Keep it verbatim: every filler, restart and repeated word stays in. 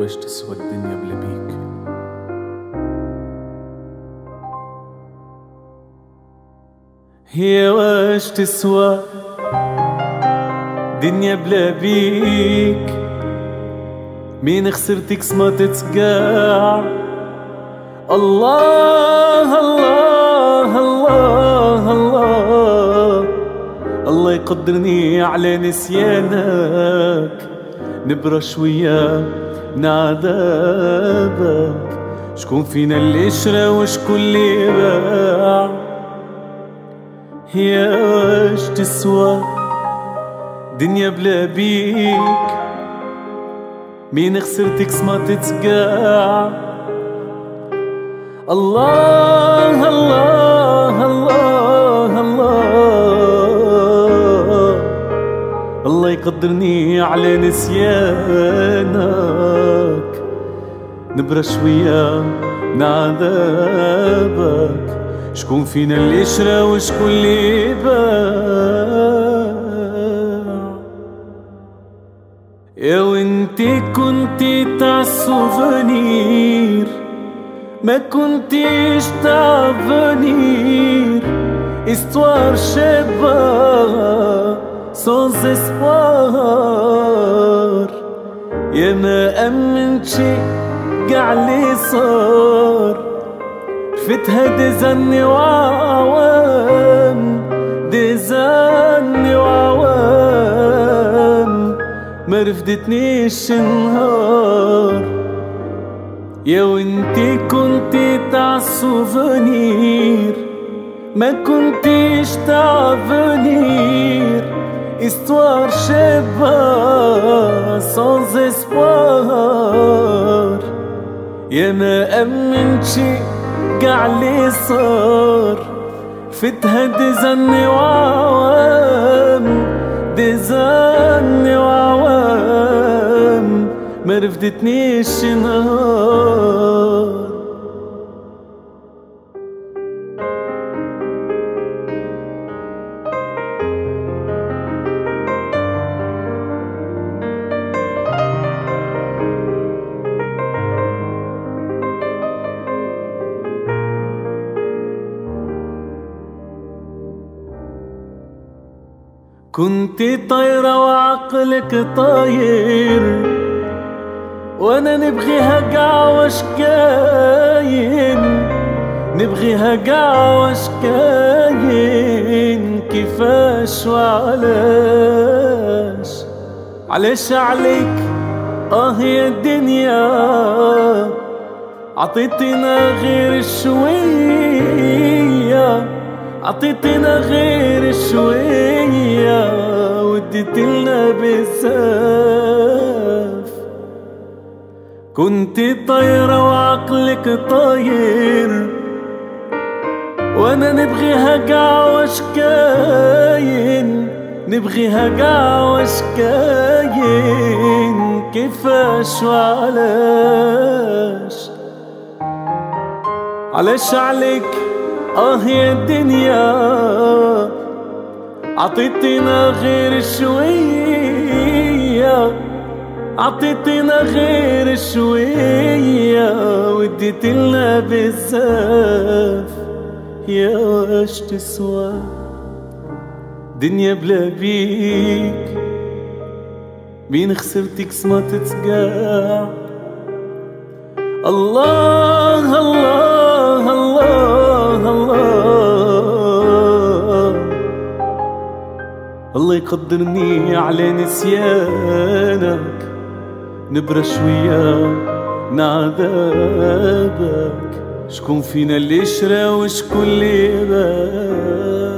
ويش تسوى الدنيا بلا بيك. هي ويش تسوى دنيا بلا بيك، مين خسرتك ما تتقاع. الله الله الله الله الله يقدرني على نسيانك، نبرى شوية من عذابك. شكون فينا اللي شرى وشكون اللي باع؟ هي واش تسوى دنيا بلا بيك، مين خسرتك ما تتقاع. الله الله الله الله الله يقدرني على نسيانك، نبرى شوية من عذابك. شكون فينا اللي شرى وشكون اللي باع؟ يا وانتي كنتي تاع السوفونير، ما كنتيش تاع فونير. استوار شابة سونز اسبوار، يا ما امنتشي قاع اللي صار. رفتها دزني وعوام، دزني وعوام، ما رفدتنيش نهار. يا وانتي كنتي تاع السوفونير، ما كنتيش تاع فونير. استوار شابة سانز اسبوار، يا ما امنتشي قاع اللي صار. فتها دزني وعوام، دزني وعوام، ما رفدتنيش نهار. كنتي طايرة وعقلك طاير، وانا نبغيها قاع واش كاين، نبغيها قاع واش كاين. كيفاش وعلاش؟ علاش عليك اه يا الدنيا، عطيتينا غير شوية، عطيتينا غير شوية، وديتلنا بزاف. كنتي طايرة وعقلك طاير، وانا نبغيها قاع واش كاين، نبغيها قاع واش كاين. كيفاش وعلاش؟ علاش عليك اه يا الدنيا، عطيتينا غير شوية، عطيتينا غير شوية، وديتلنا بزاف. يا واش تسوى دنيا بلا بيك، مين خسرتك ما تتقاع. الله الله الله الله الله يقدرني على نسيانك، نبرى شوية من عذابك. شكون فينا اللي شرى وشكون اللي باع؟